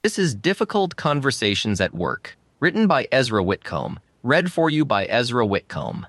This is Difficult Conversations at Work, written by Ezra Whitcomb, read for you by Ezra Whitcomb.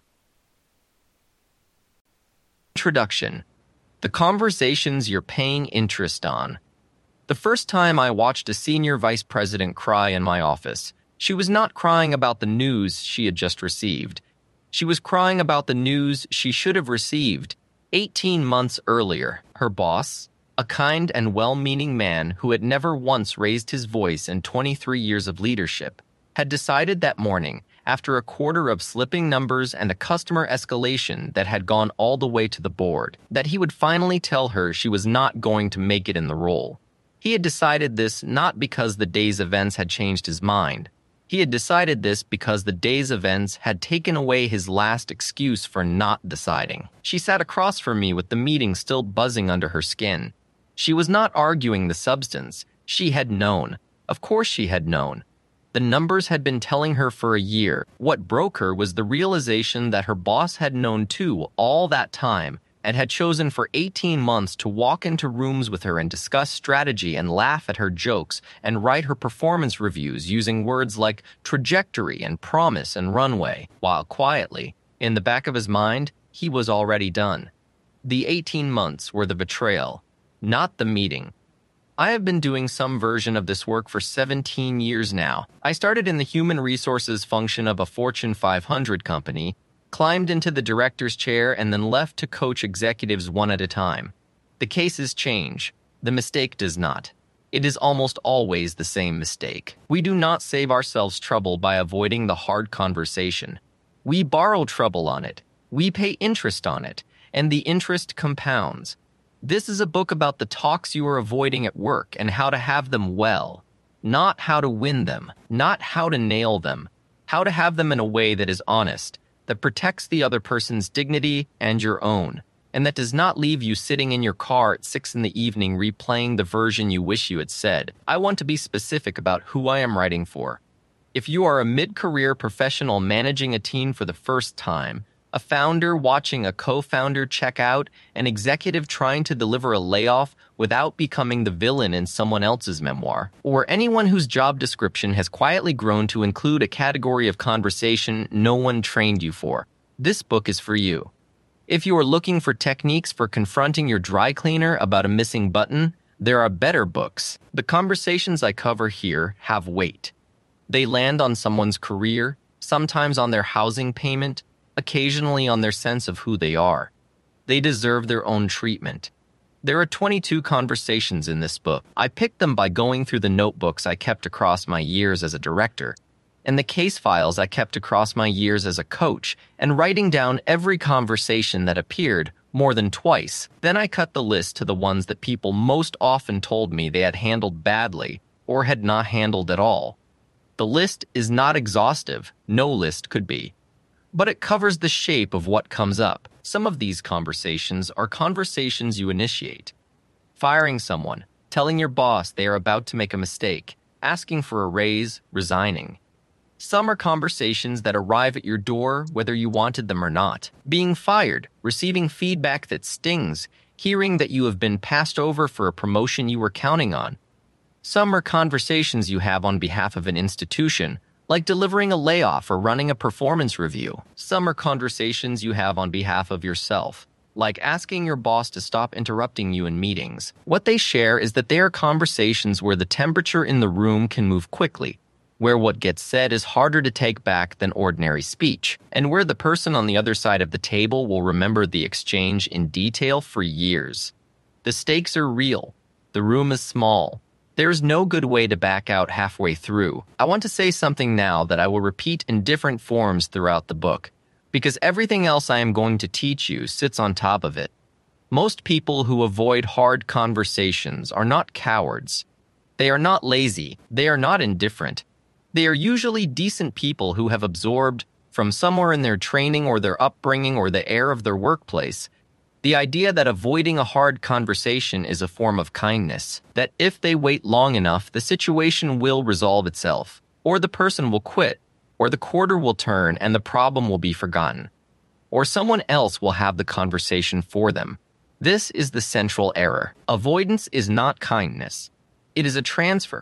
Introduction. The conversations you're paying interest on. The first time I watched a senior vice president cry in my office, she was not crying about the news she had just received. She was crying about the news she should have received 18 months earlier. Her boss, a kind and well-meaning man who had never once raised his voice in 23 years of leadership, had decided that morning, after a quarter of slipping numbers and a customer escalation that had gone all the way to the board, that he would finally tell her she was not going to make it in the role. He had decided this not because the day's events had changed his mind. He had decided this because the day's events had taken away his last excuse for not deciding. She sat across from me with the meeting still buzzing under her skin. She was not arguing the substance. She had known. Of course she had known. The numbers had been telling her for a year. What broke her was the realization that her boss had known too all that time and had chosen for 18 months to walk into rooms with her and discuss strategy and laugh at her jokes and write her performance reviews using words like trajectory and promise and runway, while quietly, in the back of his mind, he was already done. The 18 months were the betrayal, not the meeting. I have been doing some version of this work for 17 years now. I started in the human resources function of a Fortune 500 company, climbed into the director's chair, and then left to coach executives one at a time. The cases change. The mistake does not. It is almost always the same mistake. We do not save ourselves trouble by avoiding the hard conversation. We borrow trouble on it. We pay interest on it, and the interest compounds. This is a book about the talks you are avoiding at work and how to have them well, not how to win them, not how to nail them, how to have them in a way that is honest, that protects the other person's dignity and your own, and that does not leave you sitting in your car at 6 p.m. replaying the version you wish you had said. I want to be specific about who I am writing for. If you are a mid-career professional managing a team for the first time, a founder watching a co-founder check out, an executive trying to deliver a layoff without becoming the villain in someone else's memoir, or anyone whose job description has quietly grown to include a category of conversation no one trained you for, this book is for you. If you are looking for techniques for confronting your dry cleaner about a missing button, there are better books. The conversations I cover here have weight. They land on someone's career, sometimes on their housing payment, occasionally on their sense of who they are. They deserve their own treatment. There are 22 conversations in this book. I picked them by going through the notebooks I kept across my years as a director, and the case files I kept across my years as a coach, and writing down every conversation that appeared more than twice. Then I cut the list to the ones that people most often told me they had handled badly or had not handled at all. The list is not exhaustive. No list could be. But it covers the shape of what comes up. Some of these conversations are conversations you initiate. Firing someone, telling your boss they are about to make a mistake, asking for a raise, resigning. Some are conversations that arrive at your door whether you wanted them or not. Being fired, receiving feedback that stings, hearing that you have been passed over for a promotion you were counting on. Some are conversations you have on behalf of an institution, like delivering a layoff or running a performance review. Some are conversations you have on behalf of yourself, like asking your boss to stop interrupting you in meetings. What they share is that they are conversations where the temperature in the room can move quickly, where what gets said is harder to take back than ordinary speech, and where the person on the other side of the table will remember the exchange in detail for years. The stakes are real. The room is small. There is no good way to back out halfway through. I want to say something now that I will repeat in different forms throughout the book, because everything else I am going to teach you sits on top of it. Most people who avoid hard conversations are not cowards. They are not lazy. They are not indifferent. They are usually decent people who have absorbed, from somewhere in their training or their upbringing or the air of their workplace, the idea that avoiding a hard conversation is a form of kindness, that if they wait long enough, the situation will resolve itself, or the person will quit, or the quarter will turn and the problem will be forgotten, or someone else will have the conversation for them. This is the central error. Avoidance is not kindness. It is a transfer.